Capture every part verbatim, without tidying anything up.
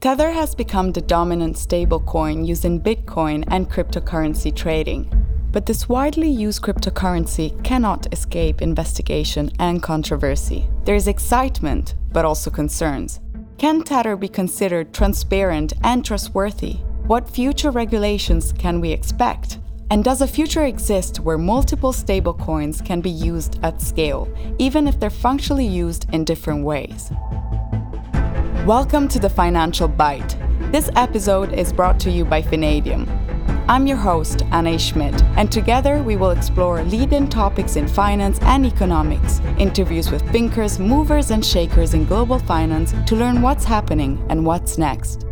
Tether has become the dominant stablecoin used in Bitcoin and cryptocurrency trading. But this widely used cryptocurrency cannot escape investigation and controversy. There is excitement, but also concerns. Can Tether be considered transparent and trustworthy? What future regulations can we expect? And does a future exist where multiple stablecoins can be used at scale, even if they're functionally used in different ways? Welcome to the Financial Bite. This episode is brought to you by Finadium. I'm your host, Anna Schmidt, and together we will explore lead-in topics in finance and economics, interviews with thinkers, movers and shakers in global finance to learn what's happening and what's next.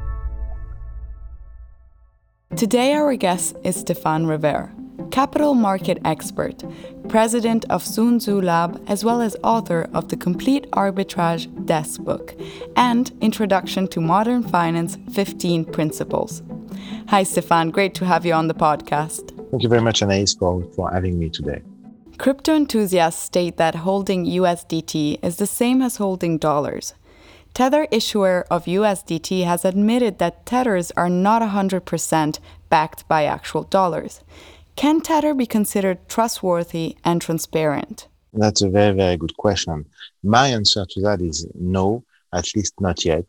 Today our guest is Stéphane Rivere, capital market expert, president of Sun Tzu Lab, as well as author of the Complete Arbitrage Desk Book and Introduction to Modern Finance fifteen Principles. Hi, Stéphane. Great to have you on the podcast. Thank you very much, Anais, for, for having me today. Crypto enthusiasts state that holding U S D T is the same as holding dollars. Tether issuer of U S D T has admitted that Tethers are not one hundred percent backed by actual dollars. Can Tether be considered trustworthy and transparent? That's a very, very good question. My answer to that is no, at least not yet.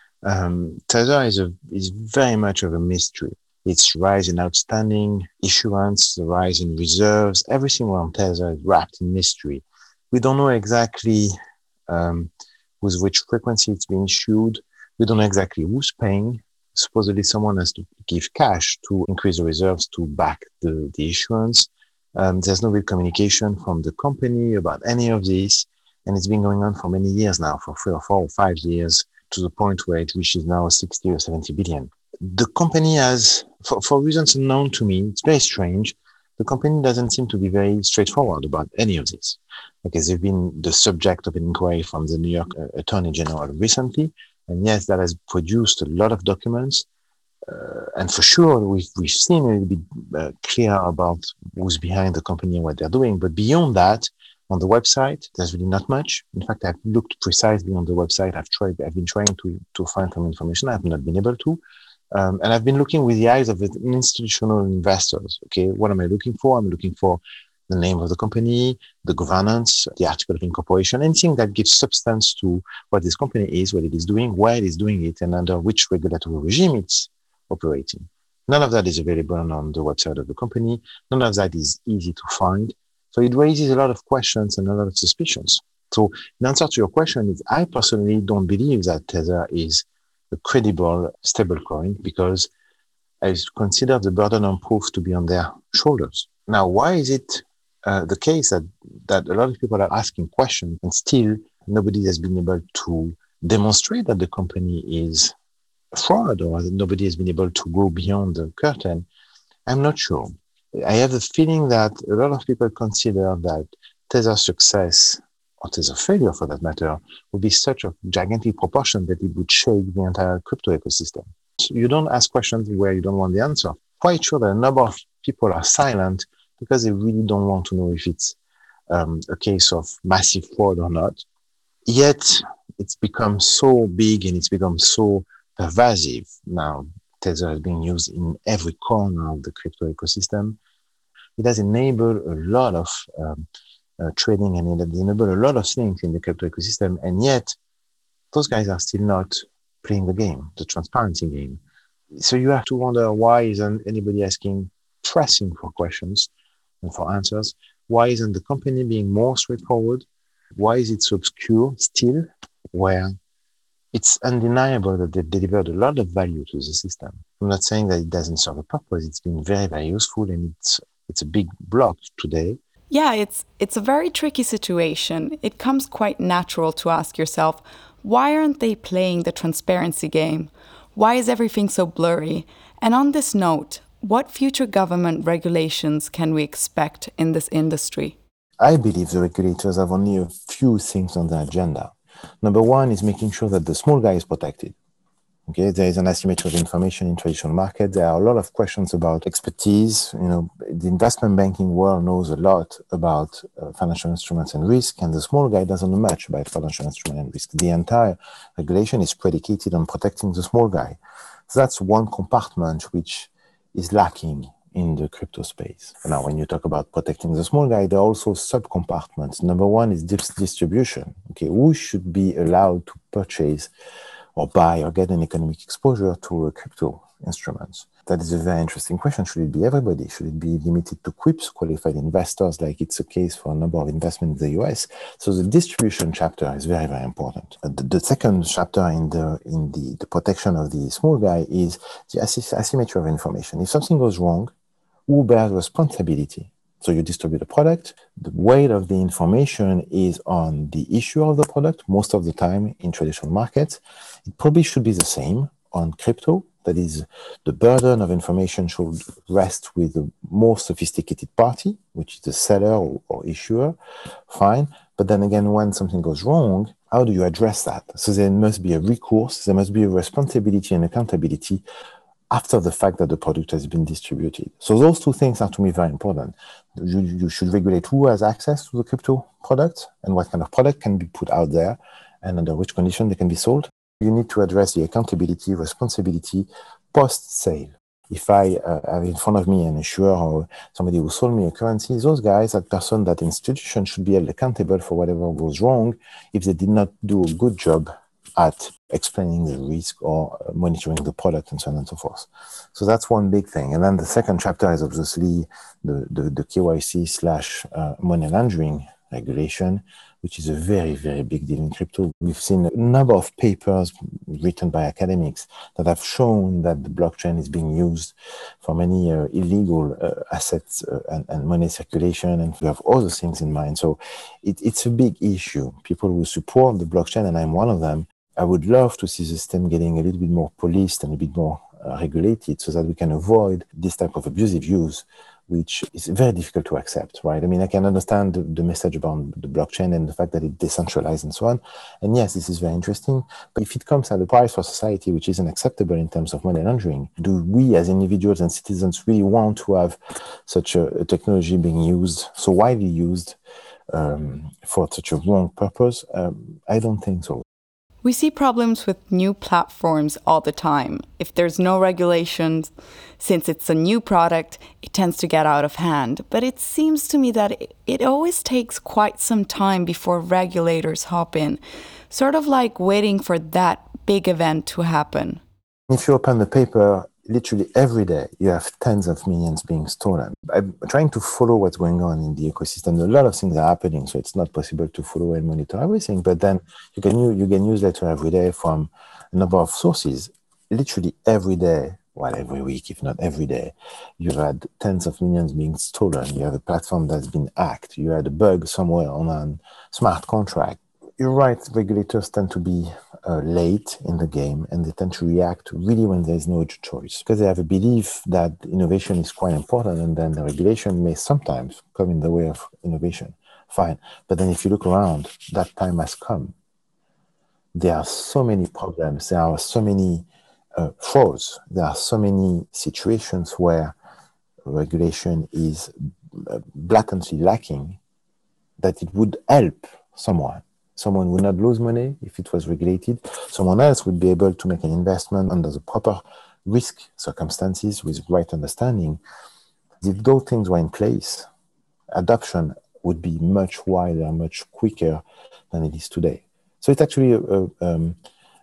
Um, Tether is, a, is very much of a mystery. Its rise in outstanding issuance, the rise in reserves, everything around Tether is wrapped in mystery. We don't know exactly um, with which frequency it's being issued. We don't know exactly who's paying. Supposedly someone has to give cash to increase the reserves to back the, the issuance. Um, there's no real communication from the company about any of this. And it's been going on for many years now, for three or four or five years, to the point where it reaches now sixty or seventy billion. The company has, for, for reasons unknown to me, it's very strange. The company doesn't seem to be very straightforward about any of this. Because they've been the subject of an inquiry from the New York uh, Attorney General recently. And yes, that has produced a lot of documents. Uh, and for sure, we've, we've seen a little bit uh, clear about who's behind the company and what they're doing. But beyond that, on the website, there's really not much. In fact, I've looked precisely on the website. I've tried, I've been trying to, to find some information. I've not been able to. Um, and I've been looking with the eyes of institutional investors. Okay, what am I looking for? I'm looking for the name of the company, the governance, the article of incorporation, anything that gives substance to what this company is, what it is doing, why it is doing it, and under which regulatory regime it's operating. None of that is available on the website of the company. None of that is easy to find. So it raises a lot of questions and a lot of suspicions. So in answer to your question is, I personally don't believe that Tether is a credible stablecoin because I consider the burden of proof to be on their shoulders. Now, why is it uh, the case that, that a lot of people are asking questions and still nobody has been able to demonstrate that the company is a fraud or that nobody has been able to go beyond the curtain? I'm not sure. I have the feeling that a lot of people consider that Tether's success, or Tether's failure for that matter, would be such a gigantic proportion that it would shake the entire crypto ecosystem. So you don't ask questions where you don't want the answer. Quite sure that a number of people are silent because they really don't want to know if it's um, a case of massive fraud or not. Yet it's become so big and it's become so pervasive now. Tether is being used in every corner of the crypto ecosystem. It has enabled a lot of um, uh, trading and it has enabled a lot of things in the crypto ecosystem. And yet, those guys are still not playing the game, the transparency game. So you have to wonder, why isn't anybody asking, pressing for questions and for answers? Why isn't the company being more straightforward? Why is it so obscure still, where it's undeniable that they've delivered a lot of value to the system? I'm not saying that it doesn't serve a purpose. It's been very, very useful, and it's it's a big block today. Yeah, it's it's a very tricky situation. It comes quite natural to ask yourself, why aren't they playing the transparency game? Why is everything so blurry? And on this note, what future government regulations can we expect in this industry? I believe the regulators have only a few things on the agenda. Number one is making sure that the small guy is protected. Okay, there is an asymmetry of information in traditional markets. There are a lot of questions about expertise. You know, the investment banking world knows a lot about uh, financial instruments and risk, and the small guy doesn't know much about financial instrument and risk. The entire regulation is predicated on protecting the small guy. So that's one compartment which is lacking in the crypto space. Now, when you talk about protecting the small guy, there are also sub-compartments. Number one is distribution. Okay, who should be allowed to purchase or buy or get an economic exposure to a crypto instruments? That is a very interesting question. Should it be everybody? Should it be limited to Q I Ps, qualified investors, like it's the case for a number of investments in the U S? So the distribution chapter is very, very important. The, the second chapter in the in the, the protection of the small guy is the asymmetry of information. If something goes wrong, who bears responsibility? So you distribute a product, the weight of the information is on the issuer of the product. Most of the time in traditional markets, it probably should be the same on crypto. That is, the burden of information should rest with the more sophisticated party, which is the seller or, or issuer, fine. But then again, when something goes wrong, how do you address that? So there must be a recourse, there must be a responsibility and accountability after the fact that the product has been distributed. So those two things are, to me, very important. You, you should regulate who has access to the crypto product and what kind of product can be put out there and under which condition they can be sold. You need to address the accountability, responsibility post-sale. If I uh, have in front of me an issuer or somebody who sold me a currency, those guys, that person, that institution should be held accountable for whatever goes wrong if they did not do a good job at explaining the risk or monitoring the product and so on and so forth. So that's one big thing. And then the second chapter is obviously the, the, the K Y C slash uh, money laundering regulation, which is a very, very big deal in crypto. We've seen a number of papers written by academics that have shown that the blockchain is being used for many uh, illegal uh, assets uh, and, and money circulation, and we have other things in mind. So it, it's a big issue. People who support the blockchain, and I'm one of them, I would love to see the system getting a little bit more policed and a bit more uh, regulated so that we can avoid this type of abusive use, which is very difficult to accept, right? I mean, I can understand the, the message about the blockchain and the fact that it's decentralized and so on. And yes, this is very interesting. But if it comes at a price for society, which isn't acceptable in terms of money laundering, do we as individuals and citizens really want to have such a, a technology being used, so widely used um, for such a wrong purpose? Um, I don't think so. We see problems with new platforms all the time. If there's no regulations, since it's a new product, it tends to get out of hand. But it seems to me that it always takes quite some time before regulators hop in, sort of like waiting for that big event to happen. If you open the paper, literally every day, you have tens of millions being stolen. I'm trying to follow what's going on in the ecosystem. A lot of things are happening, so it's not possible to follow and monitor everything. But then you can you get newsletter every day from a number of sources. Literally every day, well, every week, if not every day, you've had tens of millions being stolen. You have a platform that's been hacked. You had a bug somewhere on a smart contract. You're right, regulators tend to be uh, late in the game, and they tend to react really when there's no choice, because they have a belief that innovation is quite important, and then the regulation may sometimes come in the way of innovation. Fine. But then if you look around, that time has come. There are so many problems. There are so many uh, frauds. There are so many situations where regulation is blatantly lacking that it would help someone. Someone would not lose money if it was regulated. Someone else would be able to make an investment under the proper risk circumstances with right understanding. If those things were in place, adoption would be much wider, much quicker than it is today. So it's actually a, a, um,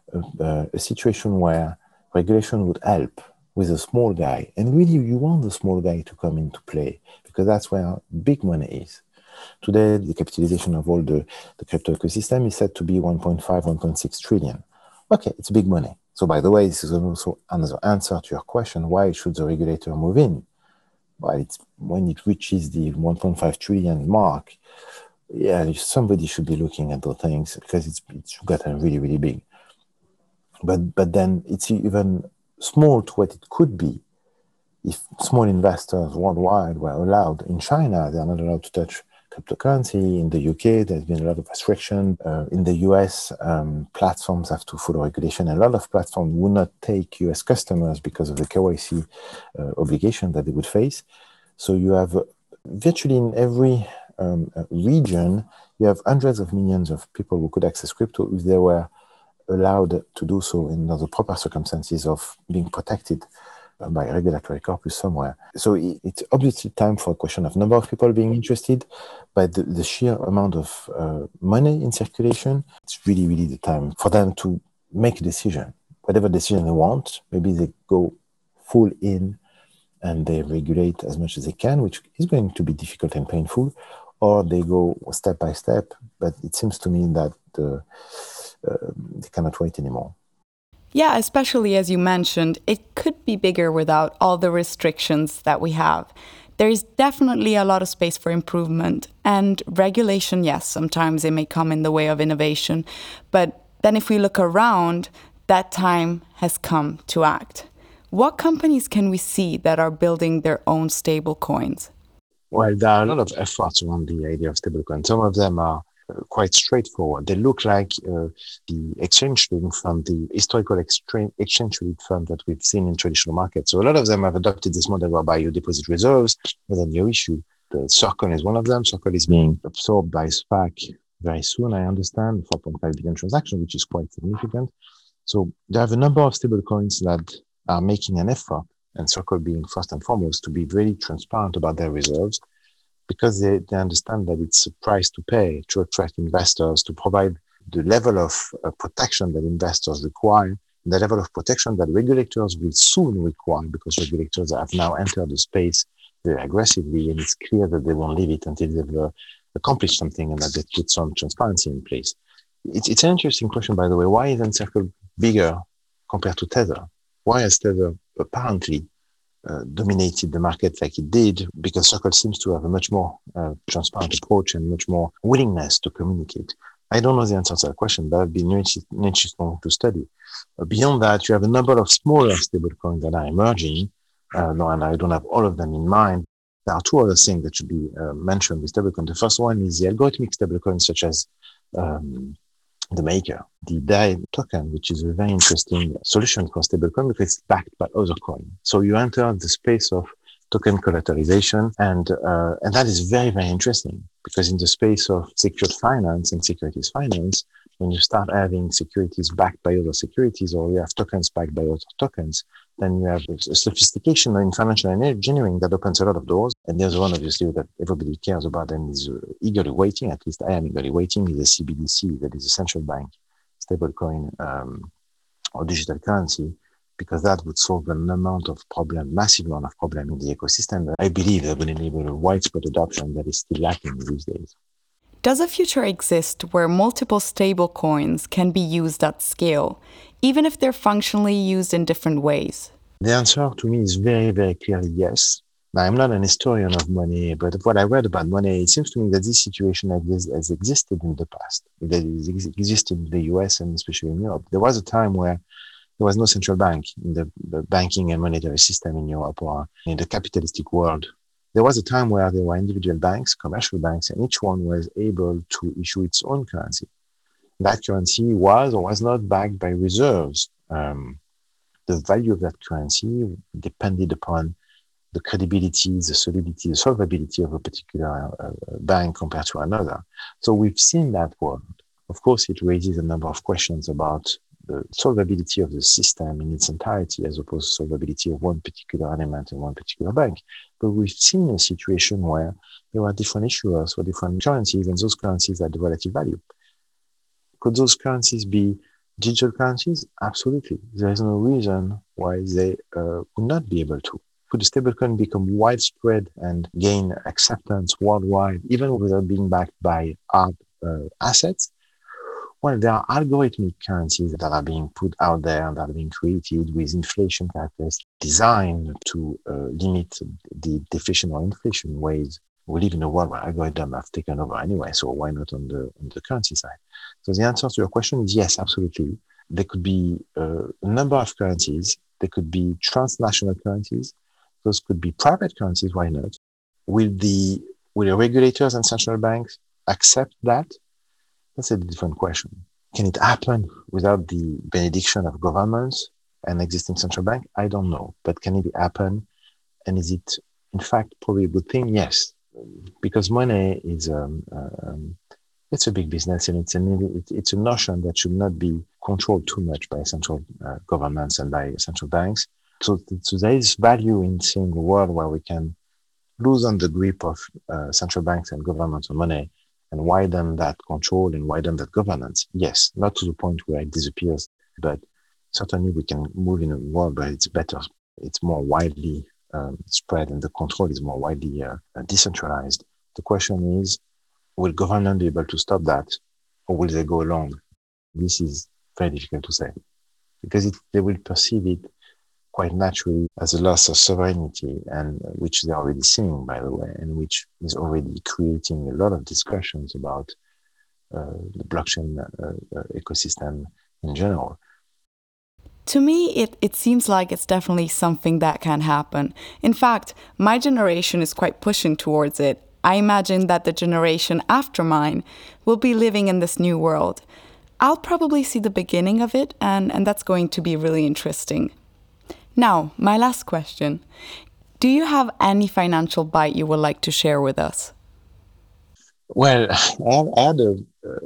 a, a situation where regulation would help with a small guy. And really, you want the small guy to come into play, because that's where big money is. Today, the capitalization of all the, the crypto ecosystem is said to be one point five, one point six trillion. Okay, it's big money. So by the way, this is also another answer to your question, why should the regulator move in? Well, it's when it reaches the one point five trillion mark, yeah, somebody should be looking at those things, because it's, it's gotten really, really big. But, but then it's even small to what it could be if small investors worldwide were allowed. In China, they are not allowed to touch cryptocurrency. In the U K, there's been a lot of restriction. Uh, in the U S, um, platforms have to follow regulation. A lot of platforms will not take U S customers because of the K Y C uh, obligation that they would face. So you have uh, virtually in every um, region, you have hundreds of millions of people who could access crypto if they were allowed to do so in the proper circumstances of being protected by a regulatory corpus somewhere. So it's obviously time for a question of number of people being interested, but the, the sheer amount of uh, money in circulation, it's really, really the time for them to make a decision. Whatever decision they want, maybe they go full in and they regulate as much as they can, which is going to be difficult and painful, or they go step by step. But it seems to me that the, uh, they cannot wait anymore. Yeah, especially as you mentioned, it could be bigger without all the restrictions that we have. There is definitely a lot of space for improvement, and regulation, yes, sometimes it may come in the way of innovation. But then if we look around, that time has come to act. What companies can we see that are building their own stable coins? Well, there are a lot of efforts around the idea of stablecoin. Some of them are uh, quite straightforward. They look like uh, the exchange trading fund, the historical exchange traded fund that we've seen in traditional markets. So a lot of them have adopted this model whereby you deposit reserves and then you issue. The Circle is one of them. Circle is being absorbed by SPAC very soon, I understand, four point five billion transaction, which is quite significant. So there are a number of stablecoins that are making an effort, and Circle being first and foremost, to be very transparent about their reserves, because they, they understand that it's a price to pay to attract investors, to provide the level of uh, protection that investors require, the level of protection that regulators will soon require, because regulators have now entered the space very aggressively, and it's clear that they won't leave it until they've uh, accomplished something and that they put some transparency in place. It's, it's an interesting question, by the way. Why isn't Circle bigger compared to Tether? Why has Tether apparently uh, dominated the market like it did? Because Circle seems to have a much more uh, transparent approach and much more willingness to communicate. I don't know the answer to that question, but it would be interesting to study. Uh, beyond that, you have a number of smaller stablecoins that are emerging. Uh, no, and I don't have all of them in mind. There are two other things that should be uh, mentioned with stablecoin. The first one is the algorithmic stablecoins, such as um, the Maker, the D A I token, which is a very interesting solution for stablecoin because it's backed by other coin. So you enter the space of token collateralization, and uh, and that is very, very interesting, because in the space of secured finance and securities finance, when you start having securities backed by other securities, or you have tokens backed by other tokens, then you have a sophistication in financial engineering that opens a lot of doors. And there's one, obviously, that everybody cares about and is uh, eagerly waiting, at least I am eagerly waiting, is a C B D C, that is a central bank stablecoin um, or digital currency, because that would solve an amount of problem, massive amount of problem in the ecosystem that I believe that would enable a widespread adoption that is still lacking these days. Does a future exist where multiple stable coins can be used at scale, even if they're functionally used in different ways? The answer to me is very, very clearly yes. Now, I'm not an historian of money, but what I read about money, it seems to me that this situation has, has existed in the past. That it existed in the U S and especially in Europe. There was a time where there was no central bank in the, the banking and monetary system in Europe or in the capitalistic world. There was a time where there were individual banks, commercial banks, and each one was able to issue its own currency. That currency was or was not backed by reserves. Um, the value of that currency depended upon the credibility, the solidity, the solvability of a particular uh, bank compared to another. So we've seen that world. Of course, it raises a number of questions about the solvability of the system in its entirety, as opposed to solvability of one particular element in one particular bank. But we've seen a situation where there are different issuers for different currencies, and those currencies had relative value. Could those currencies be digital currencies? Absolutely. There is no reason why they uh, would not be able to. Could a stablecoin become widespread and gain acceptance worldwide, even without being backed by hard uh, assets? Well, there are algorithmic currencies that are being put out there and that are being created with inflation characteristics designed to uh, limit the deflation or inflation ways. We live in a world where algorithms have taken over anyway, so why not on the on the currency side? So the answer to your question is yes, absolutely. There could be uh, a number of currencies. There could be transnational currencies. Those could be private currencies, why not? Will the Will regulators and central banks accept that? That's a different question. Can it happen without the benediction of governments and existing central bank? I don't know. But can it happen? And is it, in fact, probably a good thing? Yes. Because money is um, um, it's a big business, and it's a it's a notion that should not be controlled too much by central uh, governments and by central banks. So, so there is value in seeing a world where we can loosen the grip of uh, central banks and governments on money and widen that control and widen that governance. Yes, not to the point where it disappears, but certainly we can move in a world where it's better, it's more widely um, spread, and the control is more widely uh, decentralized. The question is, will government be able to stop that, or will they go along? This is very difficult to say, because it, they will perceive it quite naturally as a loss of sovereignty, and uh, which they're already seeing, by the way, and which is already creating a lot of discussions about uh, the blockchain uh, uh, ecosystem in general. To me, it, it seems like it's definitely something that can happen. In fact, my generation is quite pushing towards it. I imagine that the generation after mine will be living in this new world. I'll probably see the beginning of it, and, and that's going to be really interesting. Now, my last question. Do you have any financial bite you would like to share with us? Well, I had a, uh,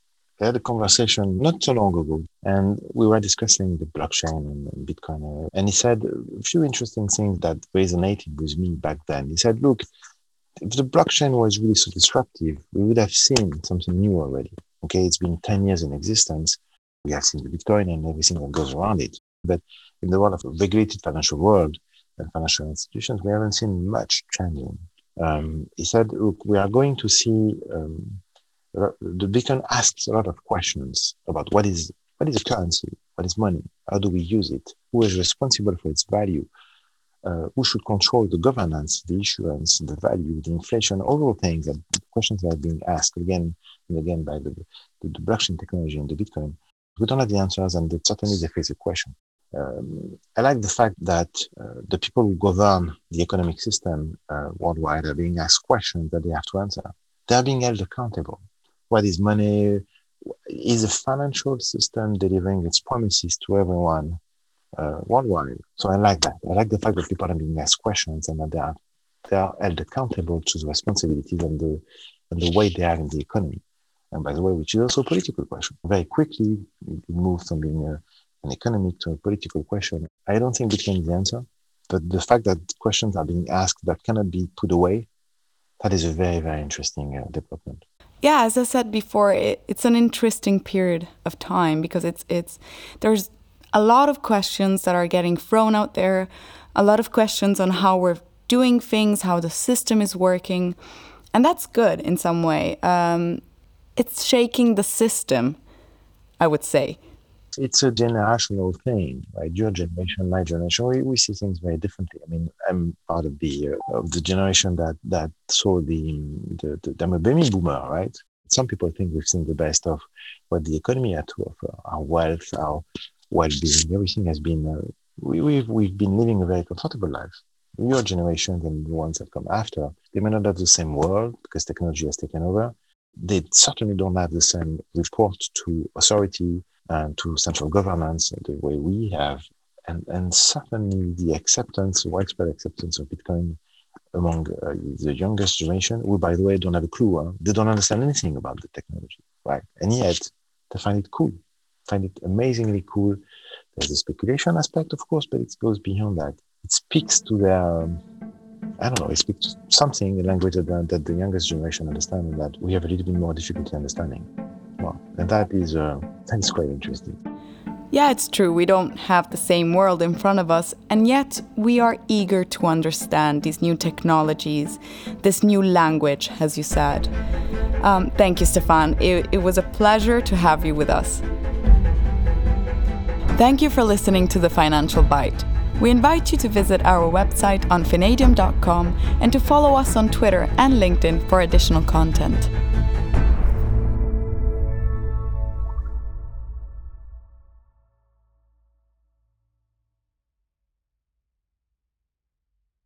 I had a conversation not so long ago, and we were discussing the blockchain and Bitcoin. And he said a few interesting things that resonated with me back then. He said, look, if the blockchain was really so disruptive, we would have seen something new already. Okay, it's been ten years in existence. We have seen the Bitcoin and everything that goes around it. But in the world of a regulated financial world and financial institutions, we haven't seen much changing. Um, he said, look, we are going to see, um, the Bitcoin asks a lot of questions about what is what is a currency, what is money, how do we use it, who is responsible for its value, uh, who should control the governance, the issuance, the value, the inflation, all the things, that questions that are being asked again and again by the, the, the blockchain technology and the Bitcoin. We don't have the answers, and certainly they face a question. Um, I like the fact that uh, the people who govern the economic system uh, worldwide are being asked questions that they have to answer. They are being held accountable. What is money? Is the financial system delivering its promises to everyone uh, worldwide? So I like that. I like the fact that people are being asked questions and that they are, they are held accountable to the responsibilities and the, and the way they are in the economy. And by the way, which is also a political question. Very quickly, it moved from being a an economic to a political question. I don't think Bitcoin is the answer, but the fact that questions are being asked that cannot be put away, that is a very, very interesting uh, development. Yeah, as I said before, it, it's an interesting period of time because it's it's there's a lot of questions that are getting thrown out there, a lot of questions on how we're doing things, how the system is working, and that's good in some way. Um, it's shaking the system, I would say. It's a generational thing, right? Your generation, my generation, we, we see things very differently. I mean, I'm part of the uh, of the generation that that saw the, the, the I'm a baby boomer, right? Some people think we've seen the best of what the economy had to offer, our wealth, our well-being. Everything has been, uh, we, we've, we've been living a very comfortable life. Your generation and the ones that come after, they may not have the same world because technology has taken over. They certainly don't have the same report to authority and to central governments the way we have. And, and certainly the acceptance, widespread acceptance of Bitcoin among uh, the youngest generation, who, by the way, don't have a clue. Huh? They don't understand anything about the technology, right? And yet they find it cool, find it amazingly cool. There's a speculation aspect, of course, but it goes beyond that. It speaks to their, um, I don't know, it speaks to something, a language that, that the youngest generation understands and that we have a little bit more difficulty understanding. Well, and that is, uh, that is quite interesting. Yeah, it's true. We don't have the same world in front of us, and yet we are eager to understand these new technologies, this new language, as you said. Um, thank you, Stefan. It, it was a pleasure to have you with us. Thank you for listening to The Financial Bite. We invite you to visit our website on finadium dot com and to follow us on Twitter and LinkedIn for additional content.